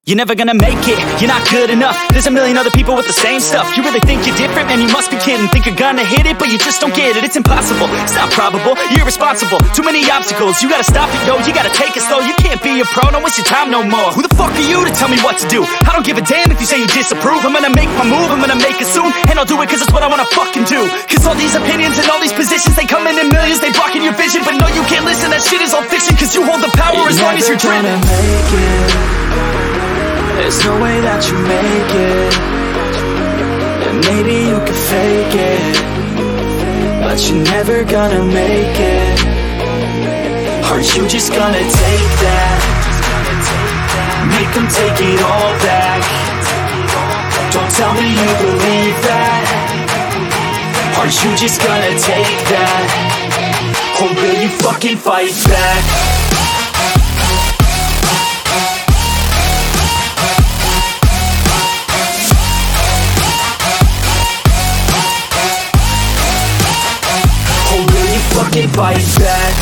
You're never gonna make it, you're not good enough. There's a million other people with the same stuff. You really think you're different? Man, you must be kidding. Think you're gonna hit it, but you just don't get it. It's impossible, it's not probable, you're irresponsible. Too many obstacles, you gotta stop it, yo. You gotta take it slow, you can't be a pro. Don't waste your time no more. Who the fuck are you to tell me what to do? I don't give a damn if you say you disapprove. I'm gonna make my move, I'm gonna make it soon. And I'll do it cause it's what I wanna fucking do. Cause all these opinions and all these positions, they come in millions, they blocking your vision. But no, you can't listen, that shit is all fiction. Cause you hold the power as long as you're dreaming. There's no way that you make it. And maybe you can fake it, but you're never gonna make it. Aren't you just gonna take that? Make them take it all back. Don't tell me you believe that. Aren't you just gonna take that? Or will you fucking fight back? Fucking fight back.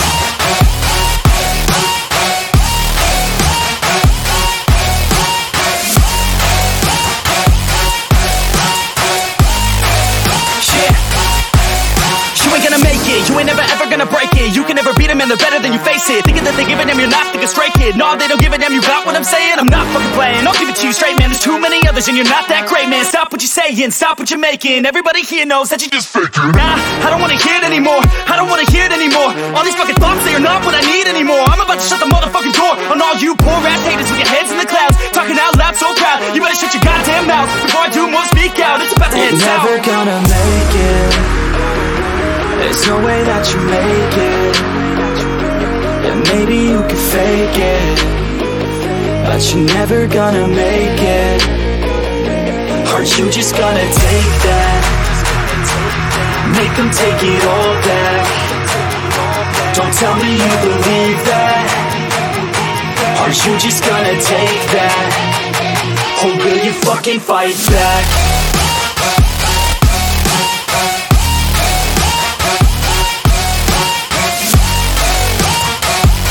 You ain't gonna make it, you ain't never ever gonna break it. You can never beat them and they're better than you face it. Thinking that they give a damn, you're not thinking straight, kid. No, they don't give a damn, you got what I'm saying? I'm not fucking playing, I'll give it to you straight, man. There's too many others and you're not that great, man. Stop what you're saying, stop what you're making. Everybody here knows that you just faking. Nah, I don't wanna hear it anymore, I don't wanna hear it anymore. All these fucking thoughts, they are not what I need anymore. I'm about to shut the motherfucking door on all you poor ass haters with your heads in the clouds, talking out loud so proud. You better shut your goddamn mouth before I do more speak out. It's about to head south. You're never gonna make it. There's no way that you make it. And maybe you can fake it, but you're never gonna make it. Aren't you just gonna take that? Make them take it all back. Don't tell me you believe that. Aren't you just gonna take that? Or will you fucking fight back?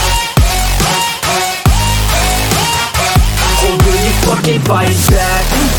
Fucking fight back.